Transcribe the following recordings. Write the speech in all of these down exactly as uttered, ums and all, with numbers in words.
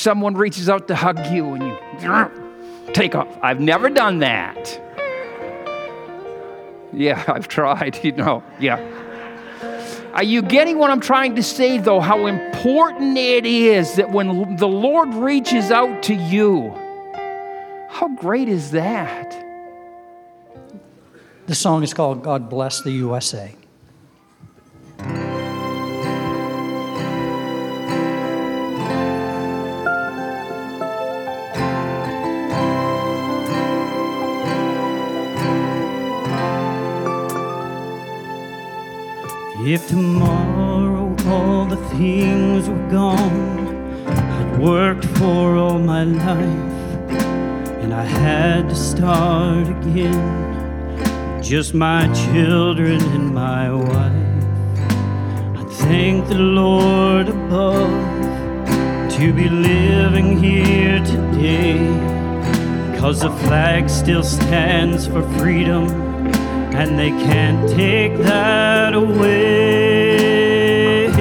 someone reaches out to hug you and you take off. I've never done that. Yeah, I've tried, you know, yeah. Are you getting what I'm trying to say, though? How important it is that when the Lord reaches out to you, how great is that? This song is called God Bless the U S A. If tomorrow all the things were gone I'd worked for all my life, and I had to start again, just my children and my wife, I'd thank the Lord above to be living here today, 'cause the flag still stands for freedom, and they can't take that away.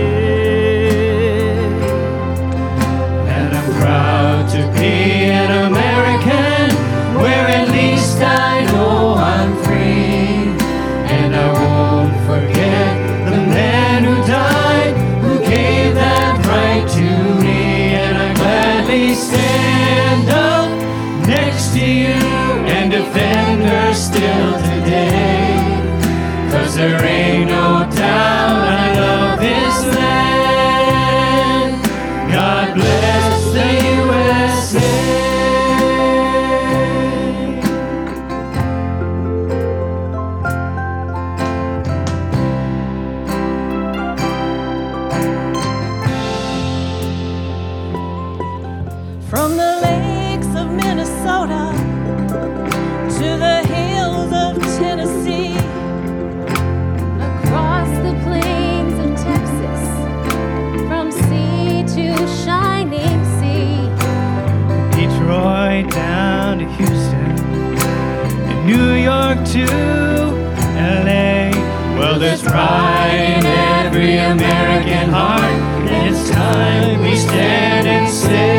And I'm proud to be an American, where at least I know I'm free. And I won't forget the man who died, who gave that right to me. And I gladly stand up next to you and defend her still today. 'Cause there ain't no doubt I love this land. God bless the U S A. From the lakes of Minnesota to the hills of Tennessee, across the plains of Texas, from sea to shining sea, Detroit down to Houston, and New York to L A. Well, there's pride in every American heart, and it's time we stand and say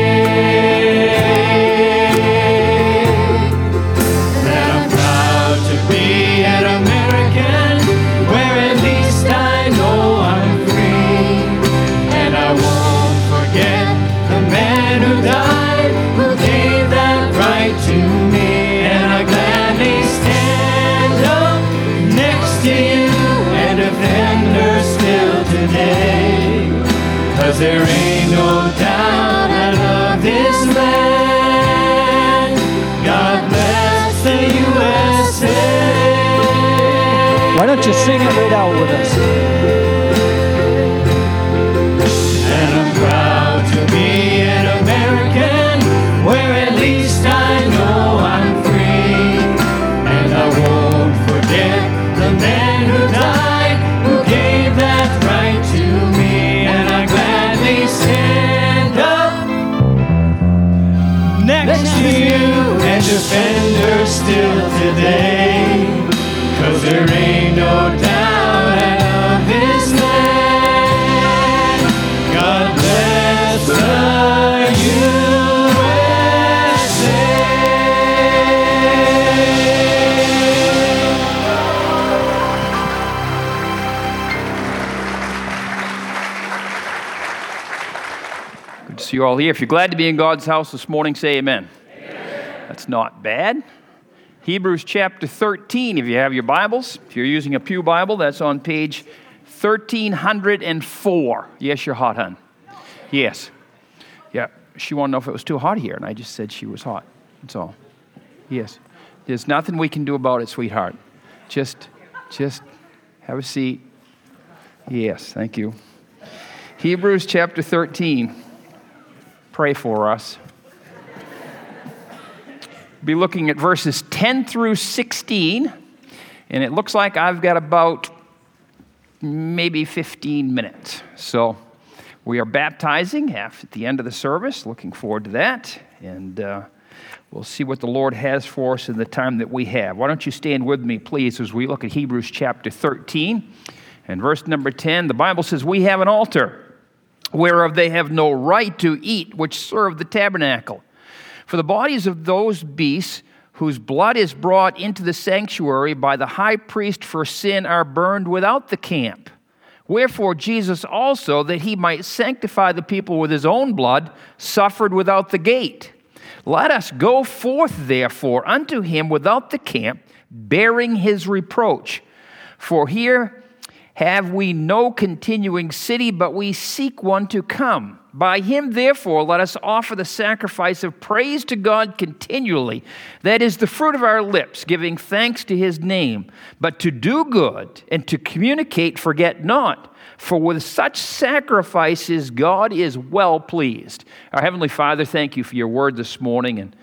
that I'm proud to be an American, where at least I know I'm free. And I won't forget the man who died, who gave that right to me. And I gladly stand up next to you and defend her still today. 'Cause there ain't no doubt I love this land. God bless the U S A. Why don't you sing it right out with us? And I'm proud to be an American, where at least I know I'm free. And I won't forget the man who died, who gave that right to me. And I gladly stand up next to you and defend her still today. 'Cause there ain't no doubt I love this land. God bless the U S A. Good to see you all here. If you're glad to be in God's house this morning, say amen. Amen. That's not bad. Hebrews chapter thirteen, if you have your Bibles. If you're using a pew Bible, that's on page thirteen oh four. Yes, you're hot, hon. Yes. Yeah, she wanted to know if it was too hot here, and I just said she was hot. That's all. Yes. There's nothing we can do about it, sweetheart. Just, just have a seat. Yes, thank you. Hebrews chapter thirteen. Pray for us. Be looking at verses ten through sixteen, and it looks like I've got about maybe fifteen minutes. So we are baptizing at the end of the service. Looking forward to that, and uh, we'll see what the Lord has for us in the time that we have. Why don't you stand with me, please, as we look at Hebrews chapter thirteen and verse number ten. The Bible says, "We have an altar whereof they have no right to eat, which serve the tabernacle. For the bodies of those beasts whose blood is brought into the sanctuary by the high priest for sin are burned without the camp. Wherefore Jesus also, that he might sanctify the people with his own blood, suffered without the gate. Let us go forth therefore unto him without the camp, bearing his reproach. For here have we no continuing city, but we seek one to come. By him, therefore, let us offer the sacrifice of praise to God continually. That is the fruit of our lips, giving thanks to his name. But to do good and to communicate, forget not. For with such sacrifices, God is well pleased. Our Heavenly Father, thank you for your word this morning and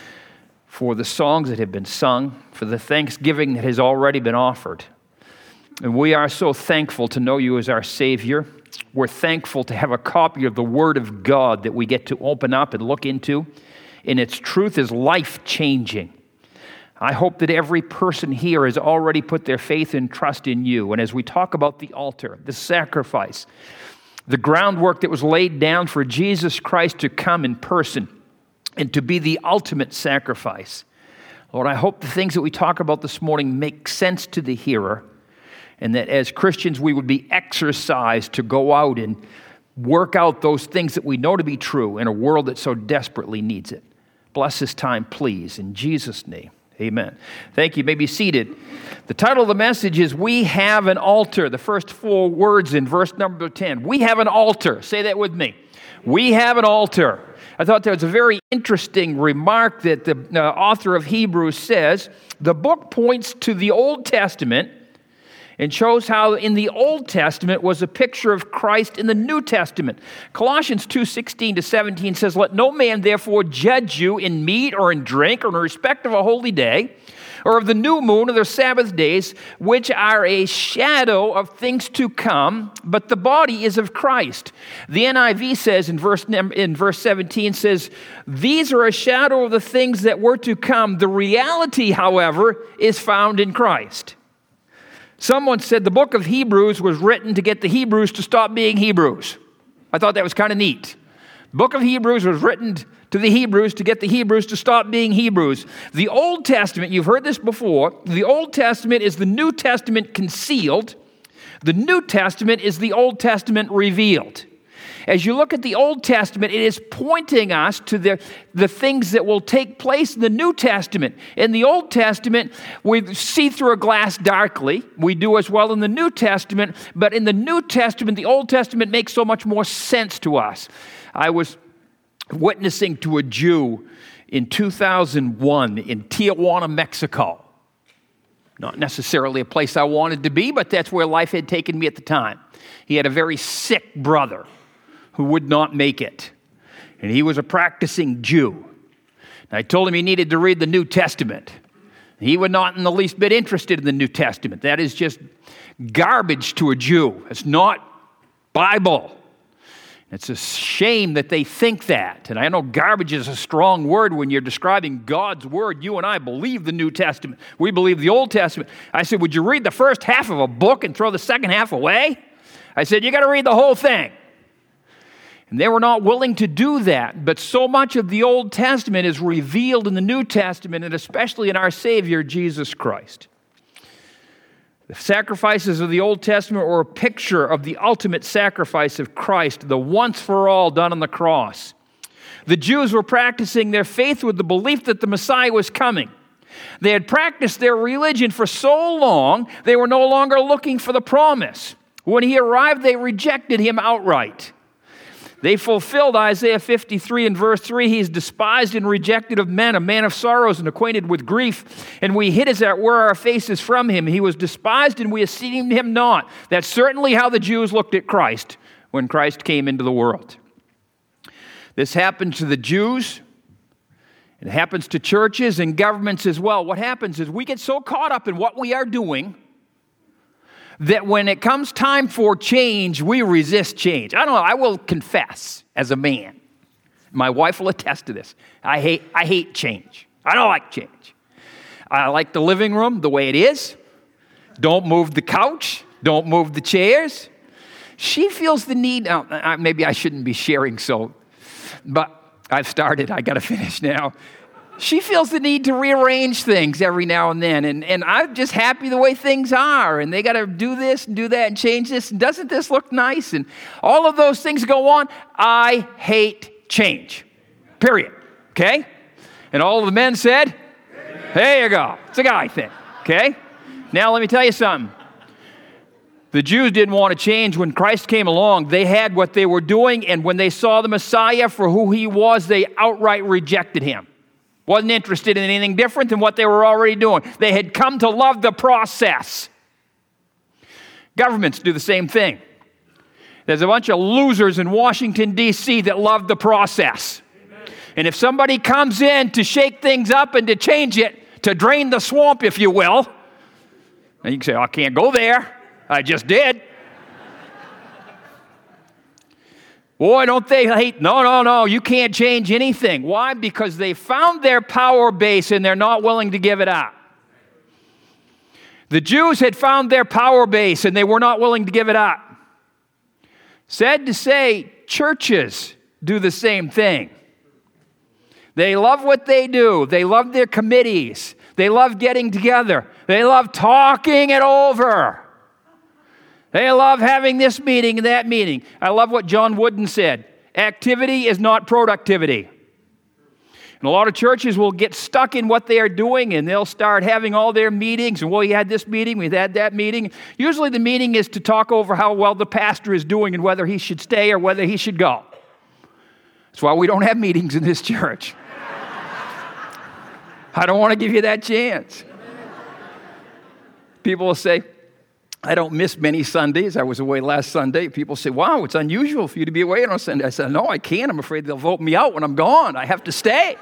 for the songs that have been sung, for the thanksgiving that has already been offered. And we are so thankful to know you as our Savior. We're thankful to have a copy of the Word of God that we get to open up and look into, and its truth is life-changing. I hope that every person here has already put their faith and trust in you. And as we talk about the altar, the sacrifice, the groundwork that was laid down for Jesus Christ to come in person and to be the ultimate sacrifice, Lord, I hope the things that we talk about this morning make sense to the hearer, and that as Christians we would be exercised to go out and work out those things that we know to be true in a world that so desperately needs it. Bless this time, please, in Jesus' name. Amen. Thank you. You may be seated. The title of the message is We Have an Altar. The first four words in verse number ten. We have an altar. Say that with me. We have an altar. I thought that was a very interesting remark that the uh, author of Hebrews says. The book points to the Old Testament and shows how in the Old Testament was a picture of Christ in the New Testament. Colossians two sixteen to seventeen says, Let no man therefore judge you in meat or in drink or in respect of a holy day, or of the new moon or the Sabbath days, which are a shadow of things to come, but the body is of Christ. The N I V says in verse, in verse seventeen, says, These are a shadow of the things that were to come. The reality, however, is found in Christ. Someone said the book of Hebrews was written to get the Hebrews to stop being Hebrews. I thought that was kind of neat. The book of Hebrews was written to the Hebrews to get the Hebrews to stop being Hebrews. The Old Testament, you've heard this before, the Old Testament is the New Testament concealed. The New Testament is the Old Testament revealed. As you look at the Old Testament, it is pointing us to the, the things that will take place in the New Testament. In the Old Testament, we see through a glass darkly. We do as well in the New Testament, but in the New Testament, the Old Testament makes so much more sense to us. I was witnessing to a Jew in two thousand one in Tijuana, Mexico. Not necessarily a place I wanted to be, but that's where life had taken me at the time. He had a very sick brother who would not make it. And he was a practicing Jew. And I told him he needed to read the New Testament. He was not in the least bit interested in the New Testament. That is just garbage to a Jew. It's not Bible. It's a shame that they think that. And I know garbage is a strong word when you're describing God's word. You and I believe the New Testament. We believe the Old Testament. I said, would you read the first half of a book and throw the second half away? I said, you got to read the whole thing. And they were not willing to do that. But so much of the Old Testament is revealed in the New Testament, and especially in our Savior, Jesus Christ. The sacrifices of the Old Testament were a picture of the ultimate sacrifice of Christ, the once-for-all done on the cross. The Jews were practicing their faith with the belief that the Messiah was coming. They had practiced their religion for so long, they were no longer looking for the promise. When he arrived, they rejected him outright. They fulfilled Isaiah fifty-three and verse three. He is despised and rejected of men, a man of sorrows and acquainted with grief. And we hid as it were our faces from him. He was despised and we esteemed him not. That's certainly how the Jews looked at Christ when Christ came into the world. This happened to the Jews. It happens to churches and governments as well. What happens is we get so caught up in what we are doing that when it comes time for change, we resist change. I don't know, I will confess as a man. My wife will attest to this. I hate, I hate change. I don't like change. I like the living room the way it is. Don't move the couch. Don't move the chairs. She feels the need, now, uh, maybe I shouldn't be sharing so, but I've started, I got to finish now. She feels the need to rearrange things every now and then, and, and I'm just happy the way things are, and they got to do this and do that and change this, and doesn't this look nice? And all of those things go on. I hate change, period, okay? And all of the men said, there you go. It's a guy thing, okay? Now let me tell you something. The Jews didn't want to change. When Christ came along, they had what they were doing, and when they saw the Messiah for who he was, they outright rejected him. Wasn't interested in anything different than what they were already doing. They had come to love the process. Governments do the same thing. There's a bunch of losers in Washington, D C that love the process. Amen. And if somebody comes in to shake things up and to change it, to drain the swamp, if you will, and you can say, oh, I can't go there. I just did. Boy, don't they hate, no, no, no, you can't change anything. Why? Because they found their power base and they're not willing to give it up. The Jews had found their power base and they were not willing to give it up. Sad to say, churches do the same thing. They love what they do. They love their committees. They love getting together. They love talking it over. They love having this meeting and that meeting. I love what John Wooden said. Activity is not productivity. And a lot of churches will get stuck in what they are doing, and they'll start having all their meetings. And, well, you had this meeting, we had that meeting. Usually the meeting is to talk over how well the pastor is doing and whether he should stay or whether he should go. That's why we don't have meetings in this church. I don't want to give you that chance. People will say, I don't miss many Sundays. I was away last Sunday. People say, wow, it's unusual for you to be away on a Sunday. I said, no, I can't. I'm afraid they'll vote me out when I'm gone. I have to stay.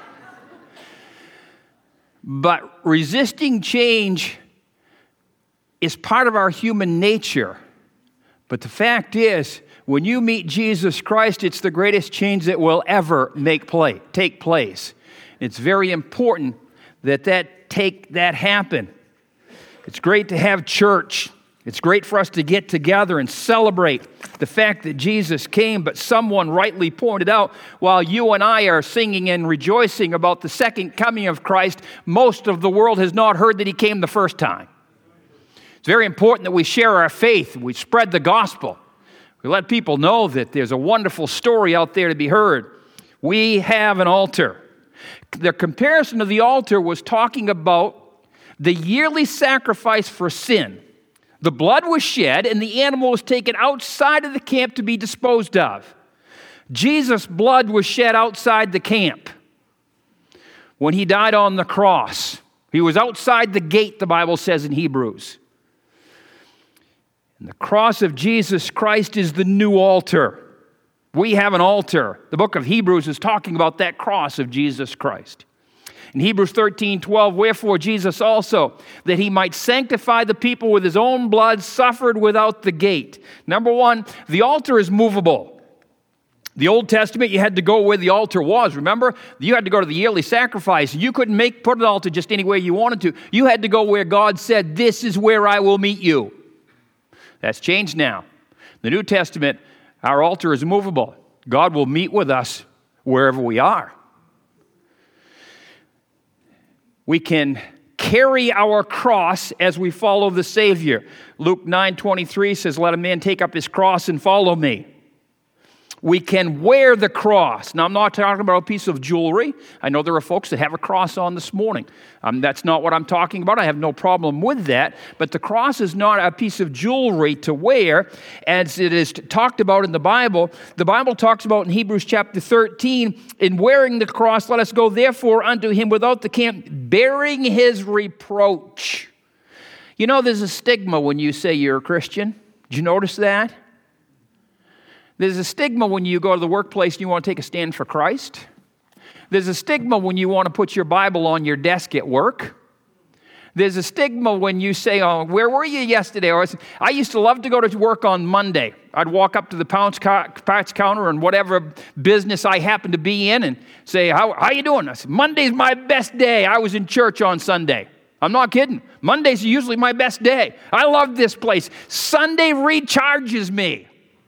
But resisting change is part of our human nature. But the fact is, when you meet Jesus Christ, it's the greatest change that will ever make play, take place. It's very important that that take that happen. It's great to have church. It's great for us to get together and celebrate the fact that Jesus came, but someone rightly pointed out, while you and I are singing and rejoicing about the second coming of Christ, most of the world has not heard that he came the first time. It's very important that we share our faith, we spread the gospel. We let people know that there's a wonderful story out there to be heard. We have an altar. The comparison of the altar was talking about the yearly sacrifice for sin. The blood was shed, and the animal was taken outside of the camp to be disposed of. Jesus' blood was shed outside the camp when he died on the cross. He was outside the gate, the Bible says in Hebrews. And the cross of Jesus Christ is the new altar. We have an altar. The book of Hebrews is talking about that cross of Jesus Christ. In Hebrews thirteen twelve, wherefore Jesus also, that he might sanctify the people with his own blood, suffered without the gate. Number one, the altar is movable. The Old Testament, you had to go where the altar was. Remember? You had to go to the yearly sacrifice. You couldn't make put an altar just any way you wanted to. You had to go where God said, this is where I will meet you. That's changed now. The New Testament, our altar is movable. God will meet with us wherever we are. We can carry our cross as we follow the Savior. Luke nine twenty-three says, let a man take up his cross and follow me. We can wear the cross. Now, I'm not talking about a piece of jewelry. I know there are folks that have a cross on this morning. Um, that's not what I'm talking about. I have no problem with that. But the cross is not a piece of jewelry to wear, as it is talked about in the Bible. The Bible talks about in Hebrews chapter thirteen, in wearing the cross, let us go therefore unto him without the camp, bearing his reproach. You know, there's a stigma when you say you're a Christian. Did you notice that? There's a stigma when you go to the workplace and you want to take a stand for Christ. There's a stigma when you want to put your Bible on your desk at work. There's a stigma when you say, oh, where were you yesterday? Or I used to love to go to work on Monday. I'd walk up to the parts counter and whatever business I happened to be in and say, how how you doing? I said, Monday's my best day. I was in church on Sunday. I'm not kidding. Mondays are usually my best day. I love this place. Sunday recharges me.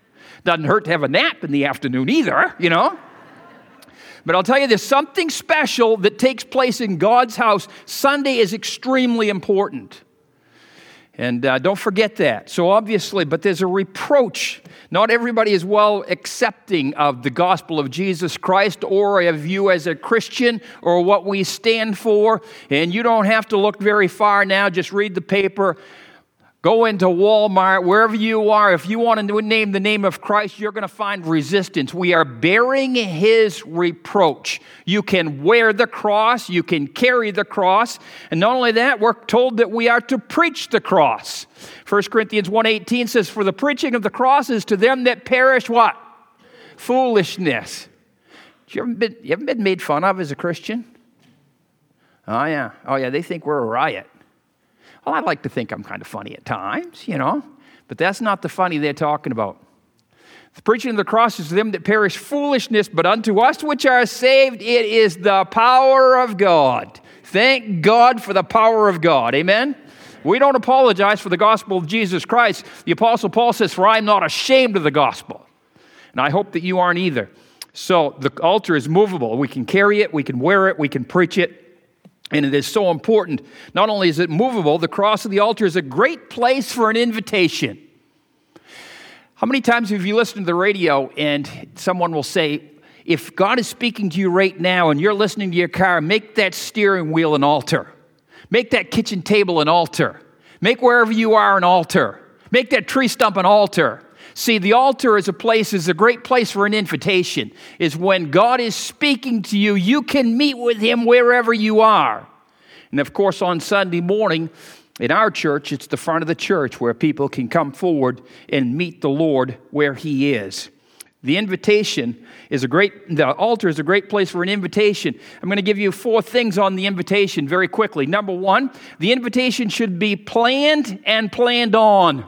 Doesn't hurt to have a nap in the afternoon either, you know. But I'll tell you, there's something special that takes place in God's house. Sunday is extremely important. And uh, don't forget that. So obviously, but there's a reproach. Not everybody is well accepting of the gospel of Jesus Christ or of you as a Christian or what we stand for. And you don't have to look very far now. Just read the paper. Go into Walmart, wherever you are. If you want to name the name of Christ, you're going to find resistance. We are bearing his reproach. You can wear the cross. You can carry the cross. And not only that, we're told that we are to preach the cross. First Corinthians one eighteen says, for the preaching of the cross is to them that perish what? Foolishness. You ever been, you ever been made fun of as a Christian? Oh, yeah. Oh, yeah, they think we're a riot. Well, I'd like to think I'm kind of funny at times, you know, but that's not the funny they're talking about. The preaching of the cross is to them that perish foolishness, but unto us which are saved, it is the power of God. Thank God for the power of God. Amen? We don't apologize for the gospel of Jesus Christ. The Apostle Paul says, for I am not ashamed of the gospel. And I hope that you aren't either. So the altar is movable. We can carry it, we can wear it, we can preach it. And it is so important. Not only is it movable, the cross of the altar is a great place for an invitation. How many times have you listened to the radio and someone will say, if God is speaking to you right now and you're listening to your car, make that steering wheel an altar. Make that kitchen table an altar. Make wherever you are an altar. Make that tree stump an altar. See, the altar is a place, is a great place for an invitation. Is when God is speaking to you, you can meet with him wherever you are. And of course, on Sunday morning, in our church, it's the front of the church where people can come forward and meet the Lord where he is. The invitation is a great, the altar is a great place for an invitation. I'm going to give you four things on the invitation very quickly. Number one, the invitation should be planned and planned on.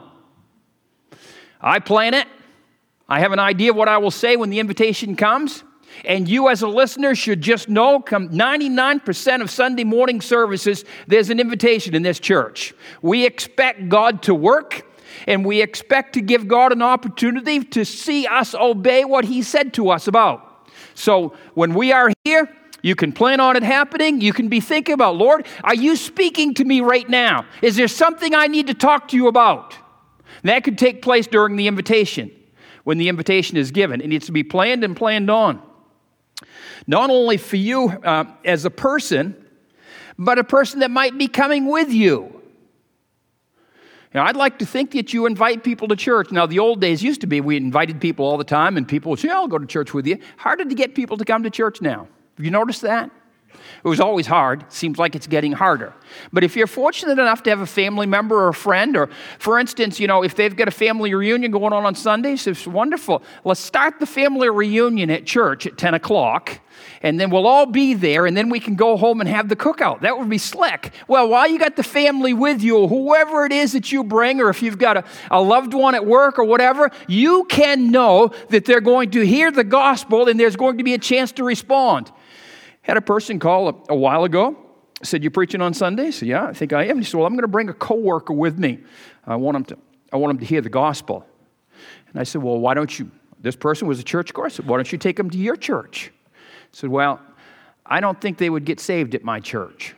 I plan it. I have an idea of what I will say when the invitation comes. And you as a listener should just know, come ninety-nine percent of Sunday morning services, there's an invitation in this church. We expect God to work, and we expect to give God an opportunity to see us obey what he said to us about. So when we are here, you can plan on it happening. You can be thinking about, Lord, are you speaking to me right now? Is there something I need to talk to you about? That could take place during the invitation, when the invitation is given. It needs to be planned and planned on. Not only for you uh, as a person, but a person that might be coming with you. Now, I'd like to think that you invite people to church. Now, the old days used to be we invited people all the time, and people would say, I'll go to church with you. Harder to get people to come to church now. Have you noticed that? It was always hard. Seems like it's getting harder. But if you're fortunate enough to have a family member or a friend, or for instance, you know, if they've got a family reunion going on on Sundays, it's wonderful. Let's start the family reunion at church at ten o'clock, and then we'll all be there, and then we can go home and have the cookout. That would be slick. Well, while you got the family with you, whoever it is that you bring, or if you've got a, a loved one at work or whatever, you can know that they're going to hear the gospel, and there's going to be a chance to respond. Had a person call a, a while ago, said, you preaching on Sundays? I said, yeah, I think I am. He said, well, I'm going to bring a coworker with me. I want him to, I want him to hear the gospel. And I said, well, why don't you, this person was a church goer. I said, why don't you take him to your church? I said, well, I don't think they would get saved at my church.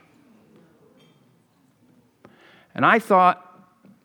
And I thought,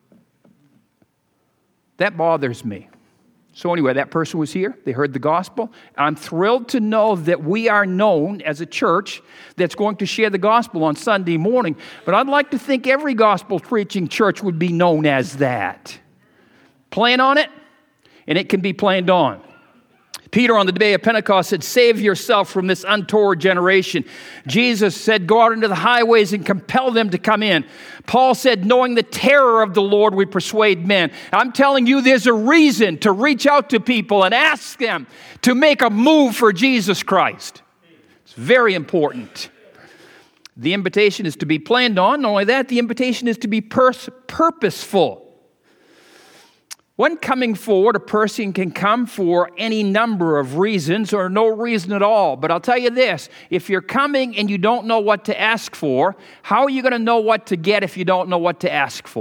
that bothers me. So anyway, that person was here. They heard the gospel. I'm thrilled to know that we are known as a church that's going to share the gospel on Sunday morning. But I'd like to think every gospel preaching church would be known as that. Plan on it, and it can be planned on. Peter on the day of Pentecost said, save yourself from this untoward generation. Jesus said, go out into the highways and compel them to come in. Paul said, knowing the terror of the Lord, we persuade men. I'm telling you, there's a reason to reach out to people and ask them to make a move for Jesus Christ. It's very important. The invitation is to be planned on. Not only that, the invitation is to be pers- purposeful. When coming forward, a person can come for any number of reasons or no reason at all. But I'll tell you this, if you're coming and you don't know what to ask for, how are you going to know what to get if you don't know what to ask for?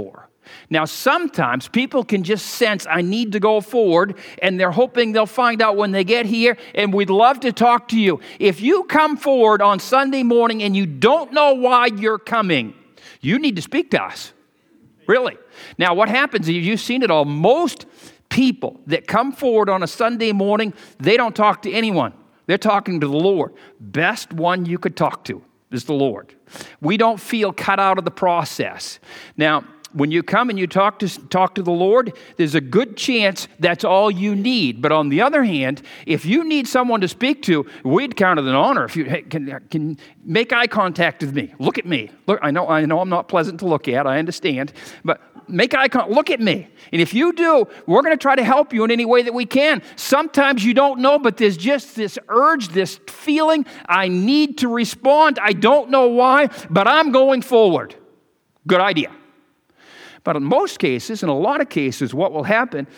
Now, sometimes people can just sense, I need to go forward, and they're hoping they'll find out when they get here, and we'd love to talk to you. If you come forward on Sunday morning and you don't know why you're coming, you need to speak to us. Really. Now, what happens, you've seen it all, most people that come forward on a Sunday morning, they don't talk to anyone. They're talking to the Lord. Best one you could talk to is the Lord. We don't feel cut out of the process. Now, when you come and you talk to talk to the Lord, there's a good chance that's all you need. But on the other hand, if you need someone to speak to, we'd count it an honor if you hey, can, can make eye contact with me. Look at me. Look, I know I know I'm not pleasant to look at. I understand, but make eye contact. Look at me. And if you do, we're going to try to help you in any way that we can. Sometimes you don't know, but there's just this urge, this feeling. I need to respond. I don't know why, but I'm going forward. Good idea. But in most cases, in a lot of cases, what will happen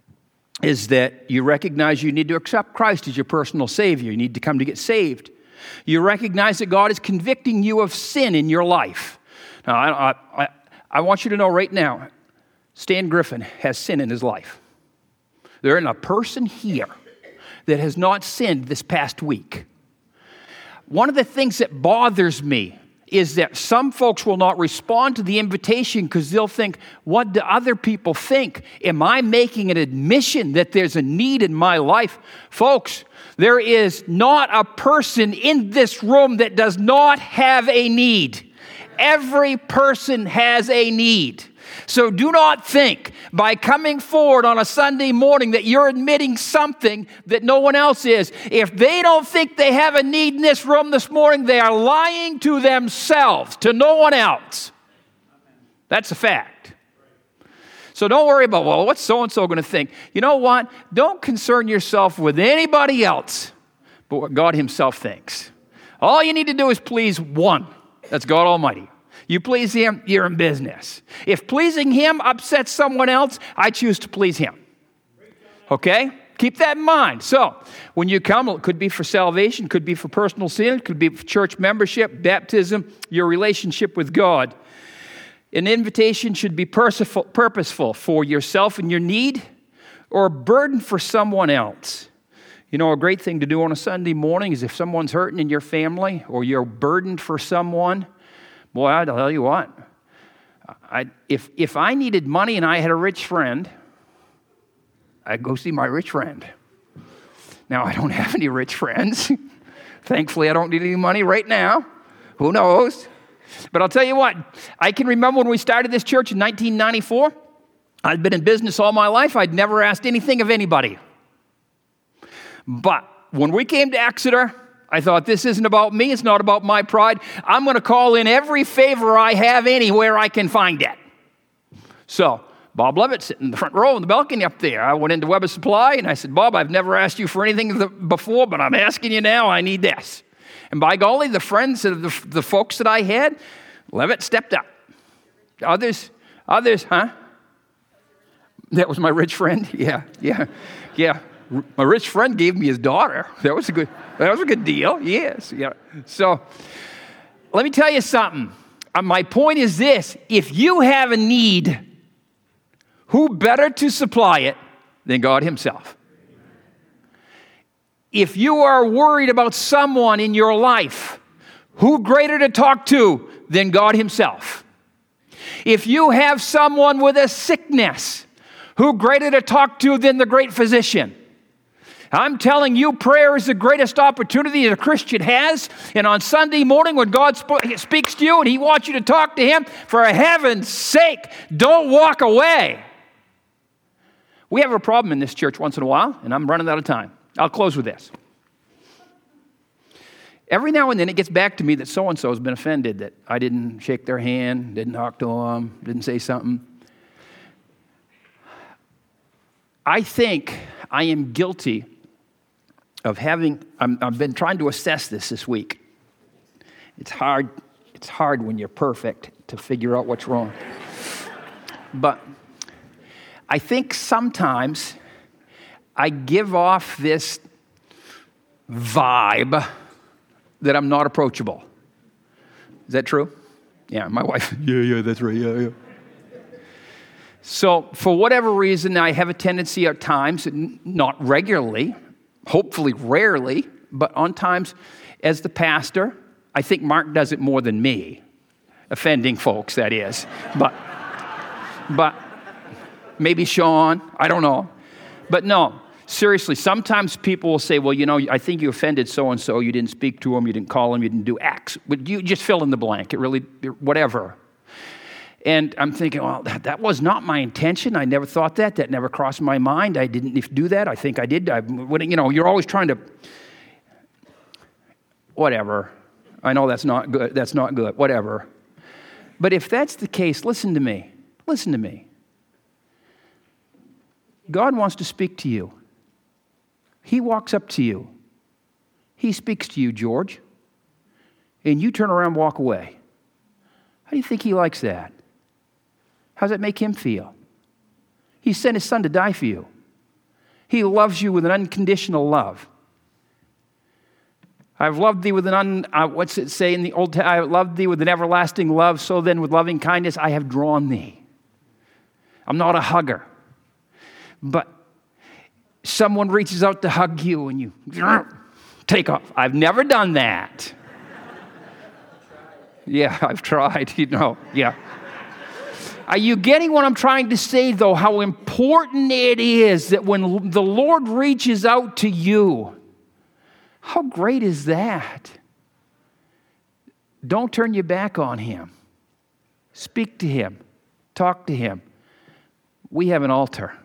is that you recognize you need to accept Christ as your personal Savior. You need to come to get saved. You recognize that God is convicting you of sin in your life. Now, I, I, I want you to know right now, Stan Griffin has sin in his life. There isn't a person here that has not sinned this past week. One of the things that bothers me is that some folks will not respond to the invitation because they'll think, what do other people think? Am I making an admission that there's a need in my life? Folks, there is not a person in this room that does not have a need. Every person has a need. So do not think by coming forward on a Sunday morning that you're admitting something that no one else is. If they don't think they have a need in this room this morning, they are lying to themselves, to no one else. That's a fact. So don't worry about, well, what's so-and-so going to think? You know what? Don't concern yourself with anybody else but what God himself thinks. All you need to do is please one. That's God Almighty. You please him, you're in business. If pleasing him upsets someone else, I choose to please him. Okay? Keep that in mind. So, when you come, it could be for salvation, could be for personal sin, it could be for church membership, baptism, your relationship with God. An invitation should be purposeful for yourself and your need, or a burden for someone else. You know, a great thing to do on a Sunday morning is if someone's hurting in your family, or you're burdened for someone, boy, I'll tell you what, I, if, if I needed money and I had a rich friend, I'd go see my rich friend. Now, I don't have any rich friends. Thankfully, I don't need any money right now. Who knows? But I'll tell you what, I can remember when we started this church in nineteen ninety-four. I'd been in business all my life. I'd never asked anything of anybody. But when we came to Exeter, I thought, this isn't about me. It's not about my pride. I'm going to call in every favor I have anywhere I can find it. So Bob Levitt sitting in the front row in the balcony up there. I went into Weber Supply, and I said, Bob, I've never asked you for anything before, but I'm asking you now. I need this. And by golly, the friends, the, the folks that I had, Levitt stepped up. Others, others, huh? That was my rich friend? Yeah, yeah, yeah. My rich friend gave me his daughter. That was a good, that was a good deal. Yes, yeah. So let me tell you something. Uh, my point is this: if you have a need, who better to supply it than God himself? If you are worried about someone in your life, who greater to talk to than God himself? If you have someone with a sickness, who greater to talk to than the great physician? I'm telling you, prayer is the greatest opportunity that a Christian has. And on Sunday morning when God sp- speaks to you and he wants you to talk to him, for heaven's sake, don't walk away. We have a problem in this church once in a while, and I'm running out of time. I'll close with this. Every now and then it gets back to me that so-and-so has been offended that I didn't shake their hand, didn't talk to them, didn't say something. I think I am guilty of having, I'm, I've been trying to assess this this week. It's hard, it's hard when you're perfect to figure out what's wrong. But I think sometimes I give off this vibe that I'm not approachable. Is that true? Yeah, my wife, yeah, yeah, that's right, yeah, yeah. So for whatever reason, I have a tendency at times, n- not regularly, hopefully rarely, but on times as the pastor, I think Mark does it more than me, offending folks, that is. But, but maybe Sean, I don't know. But no, seriously, sometimes people will say, well, you know, I think you offended so-and-so, you didn't speak to him, you didn't call him, you didn't do X. But you just fill in the blank, it really, whatever. And I'm thinking, well, that, that was not my intention. I never thought that. That never crossed my mind. I didn't do that. I think I did. I, you know, you're always trying to, whatever. I know that's not good. That's not good. Whatever. But if that's the case, listen to me. Listen to me. God wants to speak to you. He walks up to you. He speaks to you, George. And you turn around and walk away. How do you think he likes that? How does that make him feel? He sent his son to die for you. He loves you with an unconditional love. I've loved thee with an, un, uh, what's it say in the Old Testament? I have loved thee with an everlasting love, so then with loving kindness I have drawn thee. I'm not a hugger. But someone reaches out to hug you and you take off. I've never done that. Yeah, I've tried, you know, yeah. Are you getting what I'm trying to say, though? How important it is that when the Lord reaches out to you, how great is that? Don't turn your back on him. Speak to him. Talk to him. We have an altar.